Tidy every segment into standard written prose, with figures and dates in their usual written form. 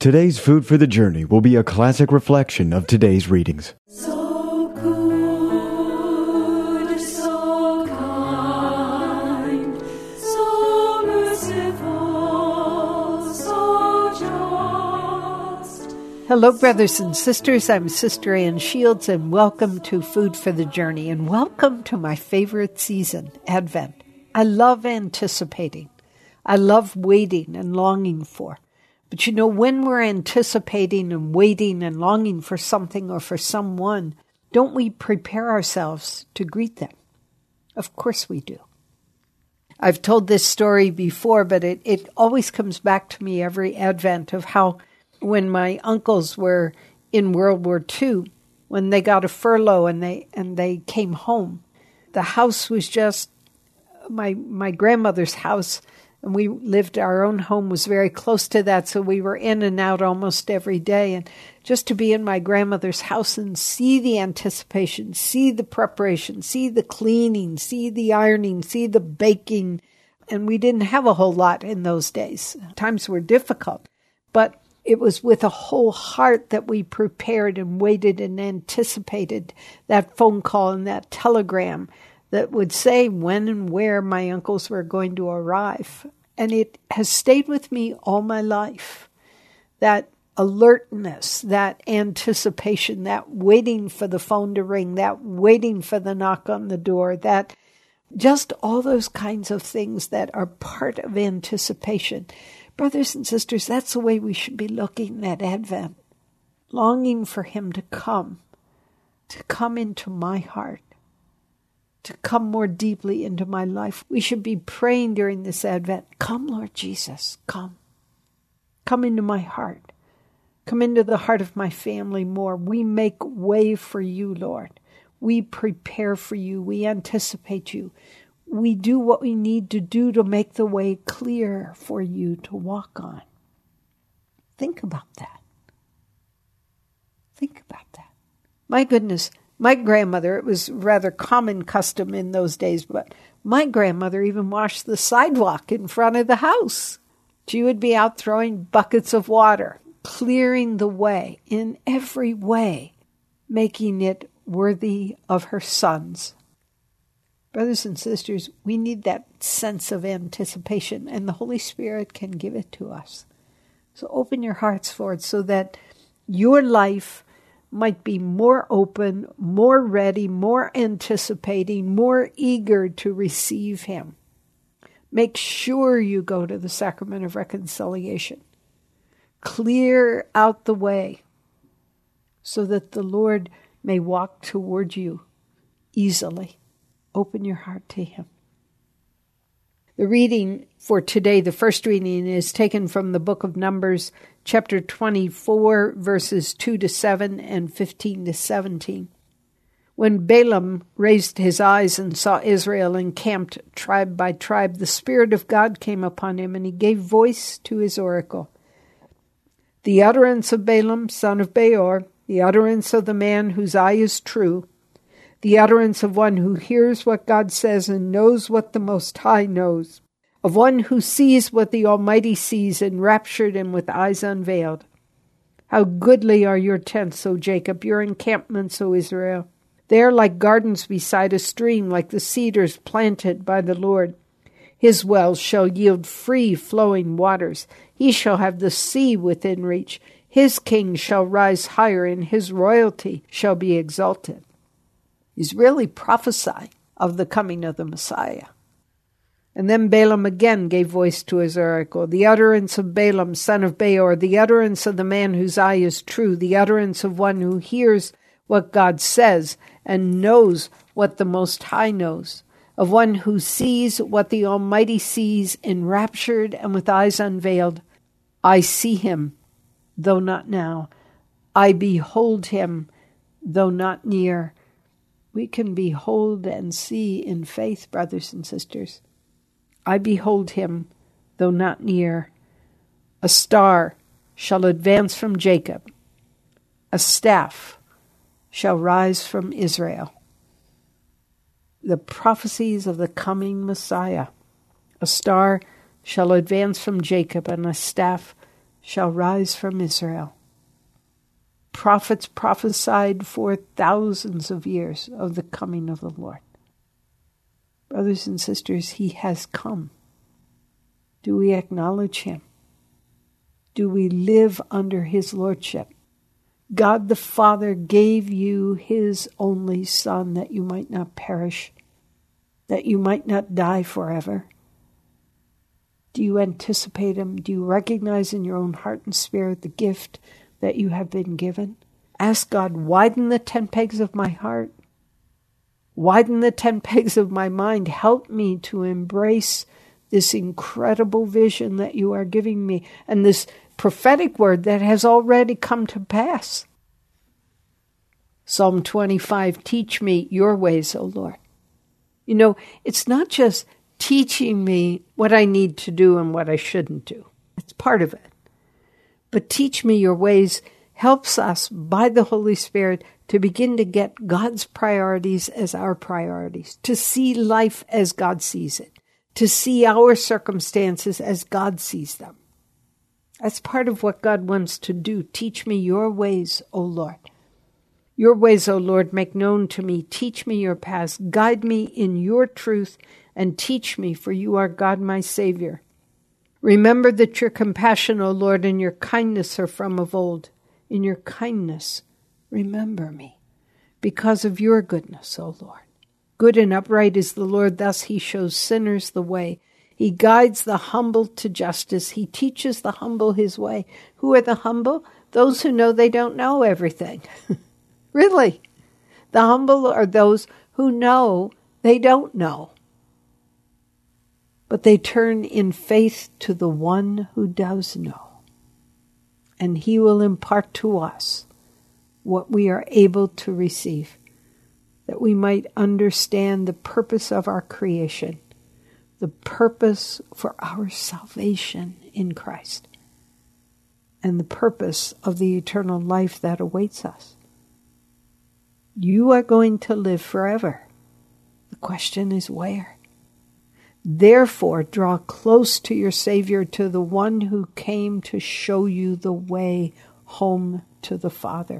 Today's Food for the Journey will be a classic reflection of today's readings. So good, so kind, so merciful, so just. Hello, brothers and sisters. I'm Sister Ann Shields, and welcome to Food for the Journey, and welcome to my favorite season, Advent. I love anticipating. I love waiting and longing for. But you know, when we're anticipating and waiting and longing for something or for someone, don't we prepare ourselves to greet them? Of course we do. I've told this story before, but it always comes back to me every Advent of how when my uncles were in World War II, when they got a furlough and they came home, the house was just my grandmother's house. And we lived, our own home was very close to that, so we were in and out almost every day. And just to be in my grandmother's house and see the anticipation, see the preparation, see the cleaning, see the ironing, see the baking. And we didn't have a whole lot in those days. Times were difficult. But it was with a whole heart that we prepared and waited and anticipated that phone call and that telegram that would say when and where my uncles were going to arrive. And it has stayed with me all my life. That alertness, that anticipation, that waiting for the phone to ring, that waiting for the knock on the door, that just all those kinds of things that are part of anticipation. Brothers and sisters, that's the way we should be looking at Advent. Longing for Him to come into my heart, to come more deeply into my life. We should be praying during this Advent, come, Lord Jesus, come. Come into my heart. Come into the heart of my family more. We make way for you, Lord. We prepare for you. We anticipate you. We do what we need to do to make the way clear for you to walk on. Think about that. Think about that. My goodness, my grandmother, it was rather common custom in those days, but my grandmother even washed the sidewalk in front of the house. She would be out throwing buckets of water, clearing the way in every way, making it worthy of her sons. Brothers and sisters, we need that sense of anticipation, and the Holy Spirit can give it to us. So open your hearts for it so that your life might be more open, more ready, more anticipating, more eager to receive Him. Make sure you go to the sacrament of reconciliation. Clear out the way so that the Lord may walk toward you easily. Open your heart to Him. The reading for today, the first reading, is taken from the book of Numbers, chapter 24, verses 2-7 and 15-17. When Balaam raised his eyes and saw Israel encamped tribe by tribe, the Spirit of God came upon him, and he gave voice to his oracle. The utterance of Balaam, son of Beor, the utterance of the man whose eye is true, the utterance of one who hears what God says and knows what the Most High knows, of one who sees what the Almighty sees, enraptured and with eyes unveiled. How goodly are your tents, O Jacob, your encampments, O Israel. They are like gardens beside a stream, like the cedars planted by the Lord. His wells shall yield free flowing waters. He shall have the sea within reach. His king shall rise higher, and his royalty shall be exalted. He's really prophesying of the coming of the Messiah. And then Balaam again gave voice to his oracle. The utterance of Balaam, son of Beor, the utterance of the man whose eye is true, the utterance of one who hears what God says and knows what the Most High knows, of one who sees what the Almighty sees, enraptured and with eyes unveiled. I see him, though not now. I behold him, though not near. We can behold and see in faith, brothers and sisters. I behold him, though not near. A star shall advance from Jacob. A staff shall rise from Israel. The prophecies of the coming Messiah. A star shall advance from Jacob, and a staff shall rise from Israel. Prophets prophesied for thousands of years of the coming of the Lord. Brothers and sisters, he has come. Do we acknowledge him? Do we live under his lordship? God the Father gave you his only Son that you might not perish, that you might not die forever. Do you anticipate him? Do you recognize in your own heart and spirit the gift that you have been given? Ask God, widen the 10 pegs of my heart. Widen the 10 pegs of my mind. Help me to embrace this incredible vision that you are giving me and this prophetic word that has already come to pass. Psalm 25, teach me your ways, O Lord. You know, it's not just teaching me what I need to do and what I shouldn't do. It's part of it. But teach me your ways helps us by the Holy Spirit to begin to get God's priorities as our priorities, to see life as God sees it, to see our circumstances as God sees them. That's part of what God wants to do. Teach me your ways, O Lord. Your ways, O Lord, make known to me. Teach me your paths. Guide me in your truth and teach me, for you are God, my Savior. Remember that your compassion, O Lord, and your kindness are from of old. In your kindness, remember me, because of your goodness, O Lord. Good and upright is the Lord, thus he shows sinners the way. He guides the humble to justice. He teaches the humble his way. Who are the humble? Those who know they don't know everything. Really. The humble are those who know they don't know. But they turn in faith to the one who does know. And he will impart to us what we are able to receive, that we might understand the purpose of our creation, the purpose for our salvation in Christ, and the purpose of the eternal life that awaits us. You are going to live forever. The question is where? Therefore, draw close to your Savior, to the one who came to show you the way home to the Father.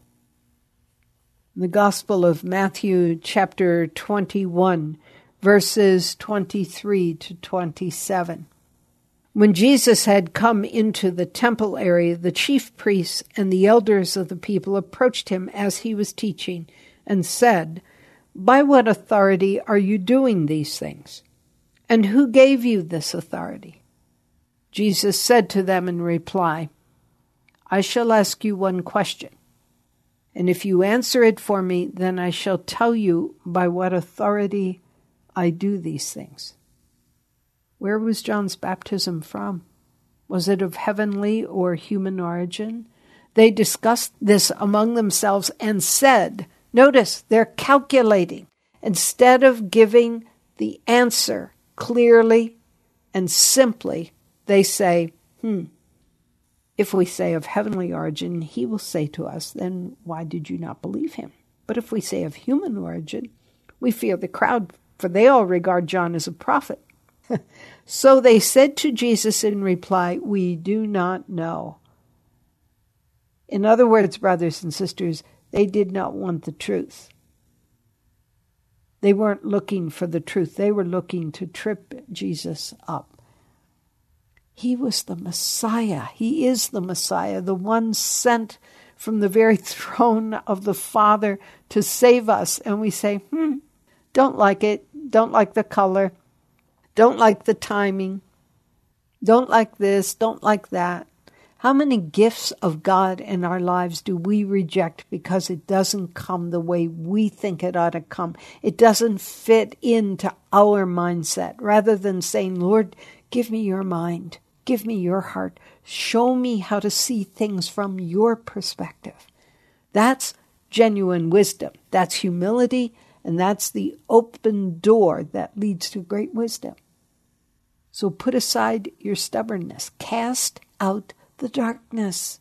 The Gospel of Matthew, chapter 21, verses 23 to 27. When Jesus had come into the temple area, the chief priests and the elders of the people approached him as he was teaching and said, "By what authority are you doing these things? And who gave you this authority?" Jesus said to them in reply, "I shall ask you one question, and if you answer it for me, then I shall tell you by what authority I do these things." Where was John's baptism from? Was it of heavenly or human origin? They discussed this among themselves and said, notice, they're calculating. Instead of giving the answer clearly and simply, they say, if we say of heavenly origin, he will say to us, then why did you not believe him? But if we say of human origin, we fear the crowd, for they all regard John as a prophet. So they said to Jesus in reply, "We do not know." In other words, brothers and sisters, they did not want the truth. They weren't looking for the truth. They were looking to trip Jesus up. He was the Messiah. He is the Messiah, the one sent from the very throne of the Father to save us. And we say, don't like it, don't like the color, don't like the timing, don't like this, don't like that. How many gifts of God in our lives do we reject because it doesn't come the way we think it ought to come? It doesn't fit into our mindset. Rather than saying, Lord, give me your mind, give me your heart, show me how to see things from your perspective. That's genuine wisdom. That's humility, and that's the open door that leads to great wisdom. So put aside your stubbornness. Cast out the darkness.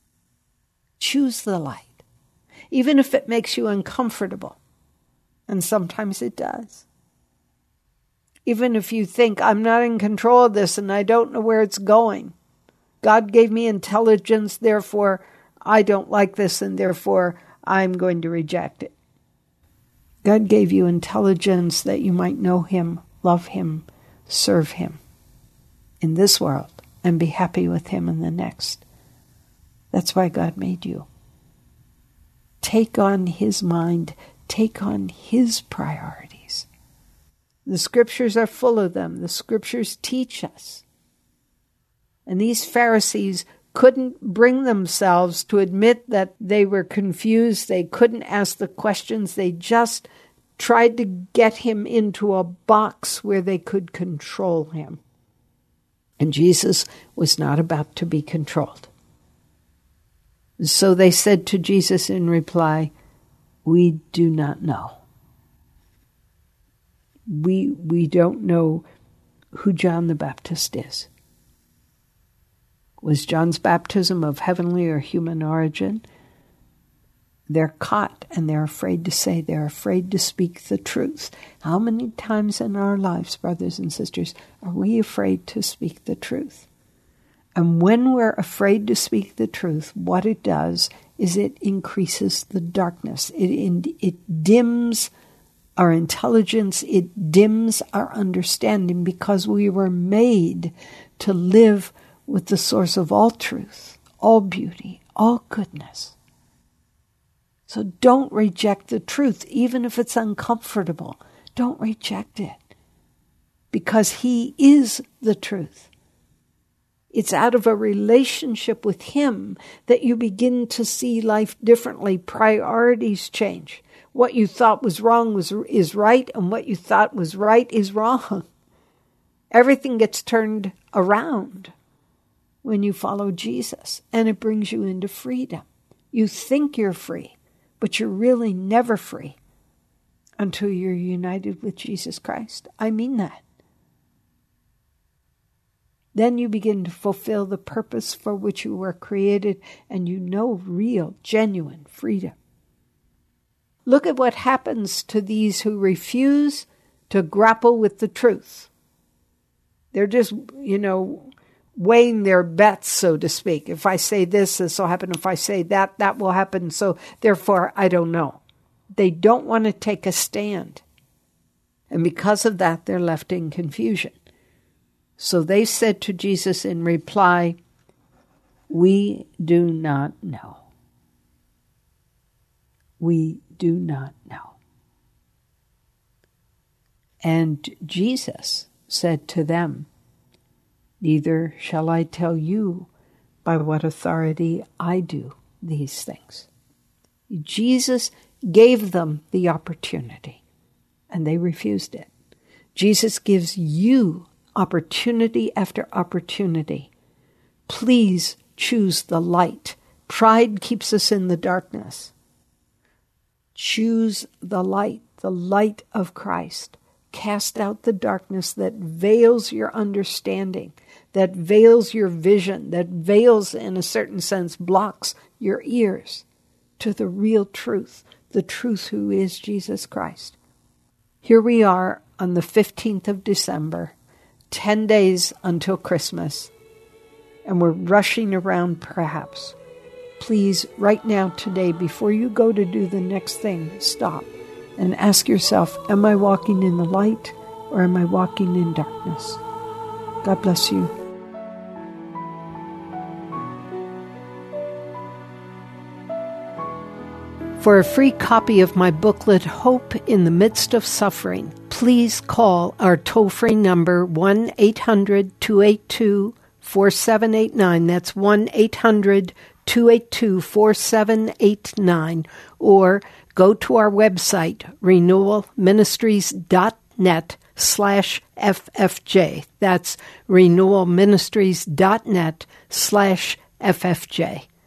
Choose the light, even if it makes you uncomfortable. And sometimes it does. Even if you think, I'm not in control of this and I don't know where it's going. God gave me intelligence, therefore I don't like this, and therefore I'm going to reject it. God gave you intelligence that you might know Him, love Him, serve Him in this world, and be happy with Him in the next. That's why God made you. Take on His mind. Take on His priorities. The Scriptures are full of them. The Scriptures teach us. And these Pharisees couldn't bring themselves to admit that they were confused. They couldn't ask the questions. They just tried to get Him into a box where they could control Him. And Jesus was not about to be controlled. So they said to Jesus in reply, "We do not know. We don't know who John the Baptist is." Was John's baptism of heavenly or human origin? They're caught and they're afraid to say, they're afraid to speak the truth. How many times in our lives, brothers and sisters, are we afraid to speak the truth? And when we're afraid to speak the truth, what it does is it increases the darkness. It dims our intelligence. It dims our understanding, because we were made to live with the source of all truth, all beauty, all goodness. So don't reject the truth, even if it's uncomfortable. Don't reject it, because He is the truth. It's out of a relationship with Him that you begin to see life differently. Priorities change. What you thought was wrong is right, and what you thought was right is wrong. Everything gets turned around when you follow Jesus, and it brings you into freedom. You think you're free, but you're really never free until you're united with Jesus Christ. I mean that. Then you begin to fulfill the purpose for which you were created, and you know real, genuine freedom. Look at what happens to these who refuse to grapple with the truth. They're just, weighing their bets, so to speak. If I say this will happen. If I say that, that will happen. So therefore, I don't know. They don't want to take a stand. And because of that, they're left in confusion. So they said to Jesus in reply, "We do not know. We do not know." And Jesus said to them, "Neither shall I tell you by what authority I do these things." Jesus gave them the opportunity, and they refused it. Jesus gives you opportunity after opportunity. Please choose the light. Pride keeps us in the darkness. Choose the light of Christ. Cast out the darkness that veils your understanding, that veils your vision, that veils, in a certain sense, blocks your ears to the real truth, the truth who is Jesus Christ. Here we are on the 15th of December, 10 days until Christmas, and we're rushing around perhaps. Please, right now, today, before you go to do the next thing, stop and ask yourself, am I walking in the light or am I walking in darkness? God bless you. For a free copy of my booklet, Hope in the Midst of Suffering, please call our toll-free number 1-800-282-4789. That's 1-800-282-4789. Or go to our website, renewalministries.net/FFJ. That's renewalministries.net/FFJ.